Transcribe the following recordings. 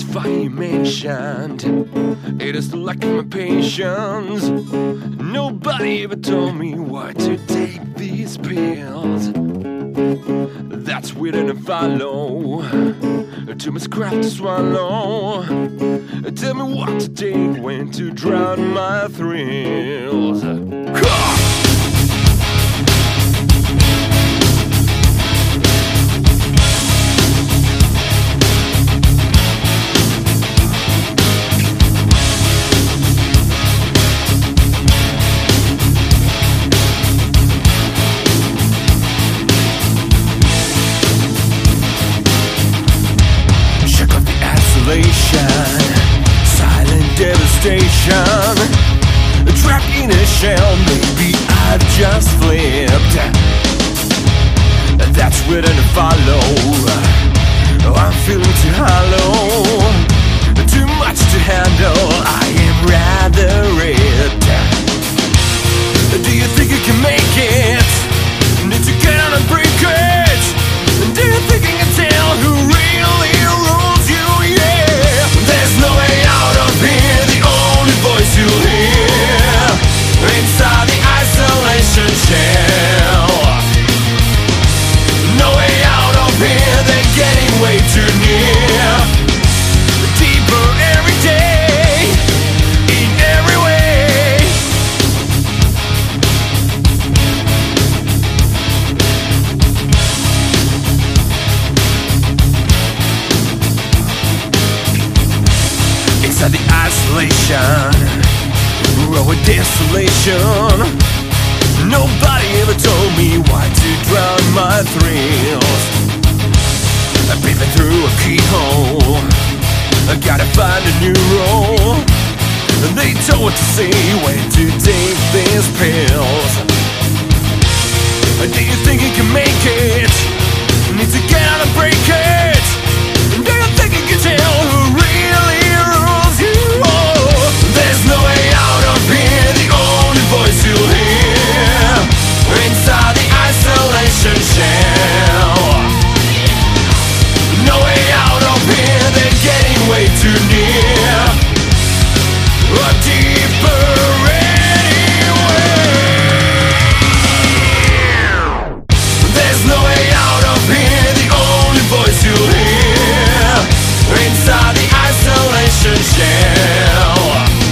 justify you mentioned. It is the lack of my patience. Nobody ever told me why to take these pills. That's weird and I follow. Too much crap to swallow. Tell me what to take, when to drown my thrills. Silent devastation, trapped in a shell. Maybe I've just flipped. That's weird and to follow. I'm feeling too hollow, too much to handle. I am rather ripped. Do you think you can make it? Need to get on and break it? Do you think you can tell who really rules you? Yeah, there's no way out of here. The only voice you'll hear inside the isolation shell. No way out of here. They're getting way too near. Deeper every day, in every way. Inside the isolation, raw with desolation. Nobody ever told me why to drown my thrills. I'm peeping through a keyhole. I gotta find a new role. They told what to say, when to take these pills. Do you think you can make it? Need to get out and break it? Do you think you can tell who really rules you? Oh, there's no way out of here. The only voice you'll hear inside the isolation shell. No way out of here. They're getting way too near. Or deeper anyway. There's no way out of here. The only voice you'll hear inside the isolation shell.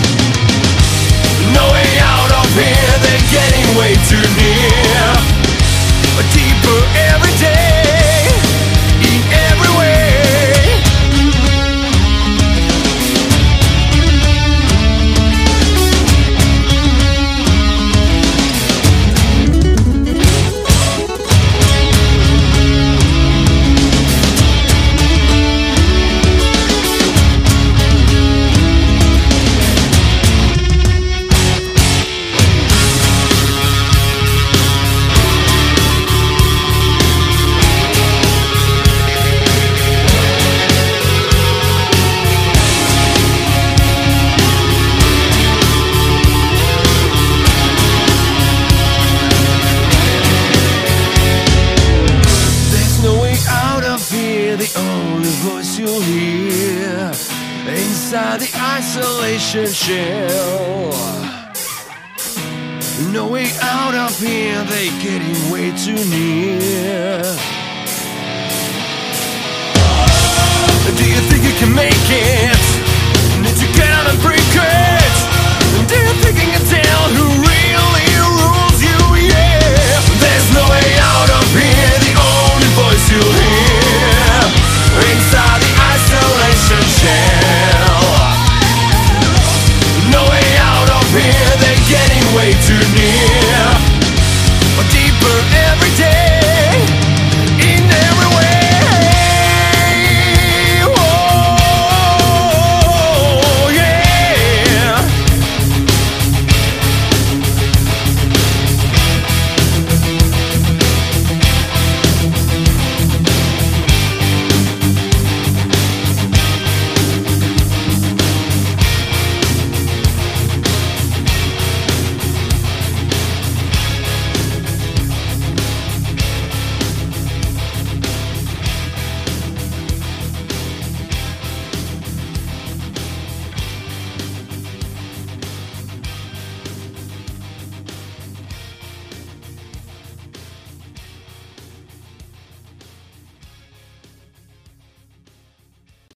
No way out of here. They're getting way too near. Or deeper every day, in every way. The only voice you'll hear inside the isolation shell. No way out of here. They're getting way too near. Do you think you can make it?